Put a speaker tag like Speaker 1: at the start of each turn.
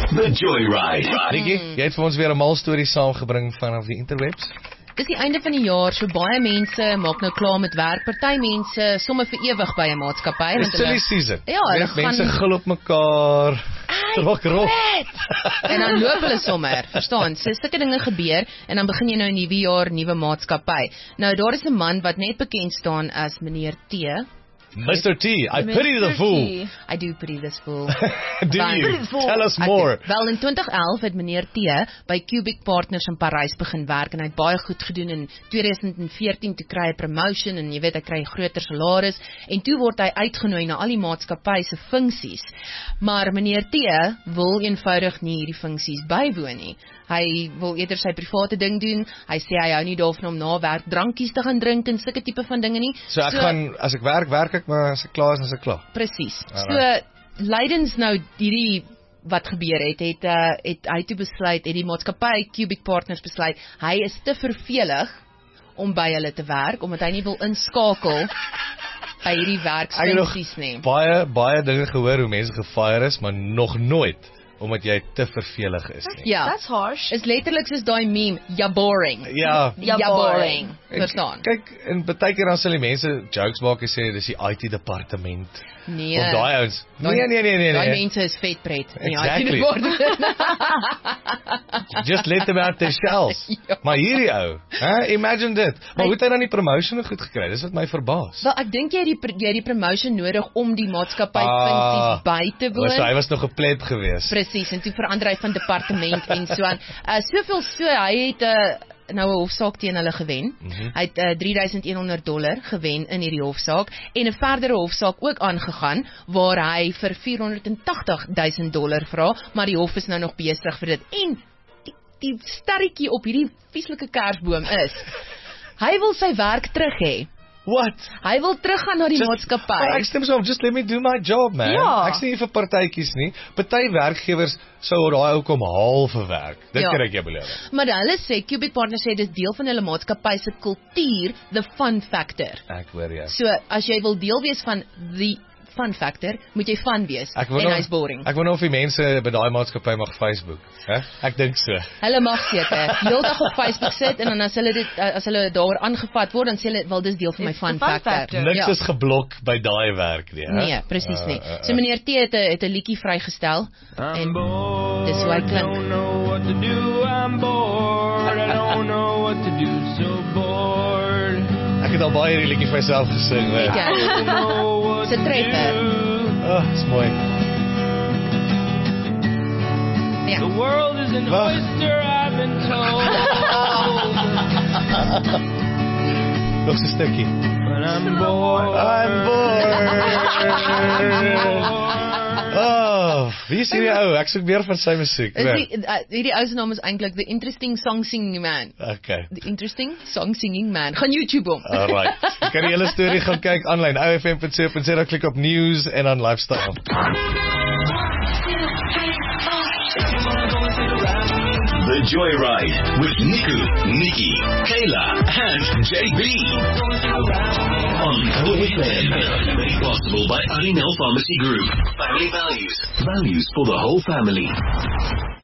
Speaker 1: The Joyride.
Speaker 2: Nikki, jy het vir ons weer 'n mal storie saamgebring vanaf die interwebs.
Speaker 3: Dis die einde van die jaar, so baie mense maak nou klaar met werk. Party mense somme vir ewig by 'n maatskappy.
Speaker 2: Dis silly season.
Speaker 3: Ja, hulle
Speaker 2: mense gil op mekaar. Trok rof.
Speaker 3: En dan loop hulle sommer, verstaan? So sulke dinge gebeur en dan begin jy nou 'n nuwe jaar, nuwe maatskappy. Nou daar is 'n man wat net bekend staan as meneer T.
Speaker 2: Mr. T, I pity the fool.
Speaker 3: I do pity this fool.
Speaker 2: Do you? Tell us more.
Speaker 3: Okay. Wel, in 2011 het meneer T by Cubic Partners in Parys begin werk en hy het baie goed gedoen. In 2014 toe kry hy 'n promotion en jy weet hy kry 'n groter salaris en toe word hy uitgenooi na al die maatskappy se funksies. Maar meneer T wil eenvoudig nie hierdie funksies bywoon nie. Hy wil eerder sy private ding doen. Hy sê hy hou nie daarvan om na werk drankies te gaan drink en sulke tipe van dinge nie.
Speaker 2: So ek gaan, as ek werk ek, maar as ek klaar is, ek klaar.
Speaker 3: Presies. So, lydens nou hierdie wat gebeur het hy toe besluit, het die maatskappy Cubic Partners besluit, hy is te vervelig om by hulle te werk, omdat hy nie wil inskakel by hierdie werksfunksies nie.
Speaker 2: Baie dinge gehoor hoe mense gefire is, maar nog nooit omdat jy te vervelig is nie.
Speaker 3: Ja.
Speaker 4: That's harsh.
Speaker 3: Is letterlik soos daai meme, ja boring.
Speaker 2: Ja.
Speaker 3: Ja boring. Verstaan.
Speaker 2: Kyk, en baie keer dan sal die mense jokes maak en sê dis die IT departement.
Speaker 3: Nee.
Speaker 2: Of daai ouens. Nee.
Speaker 3: Daai mense is vetpret.
Speaker 2: Exactly. Just let them out their shells. Ja. Maar hierdie ou, imagine dit. Maar hoe het hy dan die promotion goed gekry? Dis wat my verbaas.
Speaker 3: Wel, ek dink jy het die promotion nodig om die maatskappy funksies by te woon.
Speaker 2: So hy was nog 'n pleb geweest.
Speaker 3: Presies, en toe verander hy van departement en so aan. Soveel so, hy het nou 'n hofsaak teen hulle gewen. Hy het $3,100 gewen in hierdie hofsaak en 'n verdere hofsaak ook aangegaan waar hy vir $480,000 vra, maar die hof is nou nog besig vir dit. En die sterretjie op hierdie vieslike kersboom is, hy wil sy werk terug hê.
Speaker 2: What?
Speaker 3: Hy wil teruggaan na die maatskappy.
Speaker 2: Ek stem so, just let me do my job, man.
Speaker 3: Ja.
Speaker 2: Ek sê nie vir partytjies nie. Party werkgewers sou daai ou kom haal vir werk. Dit kan ek jou beloof.
Speaker 3: Maar hulle sê, Cubic Partners sê, dis deel van hulle maatskappy se kultuur, the fun factor.
Speaker 2: Ek hoor jou.
Speaker 3: So, as jy wil deel wees van die fun factor, moet jy fun wees. En hy's boring.
Speaker 2: Ek wonder of die mense by daai maatskappy mag Facebook. Ek dink so.
Speaker 3: Hulle mag seker. Heeldag op Facebook sit en dan as hulle daar aangevat word, dan sê hulle, wel dis deel van my fun factor.
Speaker 2: Niks is geblok by daai werk nie.
Speaker 3: Nee, presies nie. So meneer T het 'n liedjie vrygestel en dis hoe hy klink.
Speaker 2: Ek het al baie hierdie liedjie vir myself gesing.
Speaker 3: Dis 'n treffer.
Speaker 2: Dis mooi.
Speaker 3: Ja.
Speaker 5: The world is an oyster, I've been told.
Speaker 2: Nog 'n stukkie.
Speaker 5: But I'm bored.
Speaker 2: Wie is hierdie ou? Ek soek meer van sy musiek.
Speaker 3: Hierdie ou se naam is eintlik The Interesting Song Singing Man.
Speaker 2: Okay.
Speaker 3: The Interesting Song Singing Man. Gaan YouTube hom.
Speaker 2: Alright. Jy kan die hele storie gaan kyk aanlyn. OFM.co.za, klik op news en dan lifestyle.
Speaker 1: The Joyride with Niku, Nikki, Kayla, and JB. On OFM. Made possible by Arinel Pharmacy Group. Family values. Values for the whole family.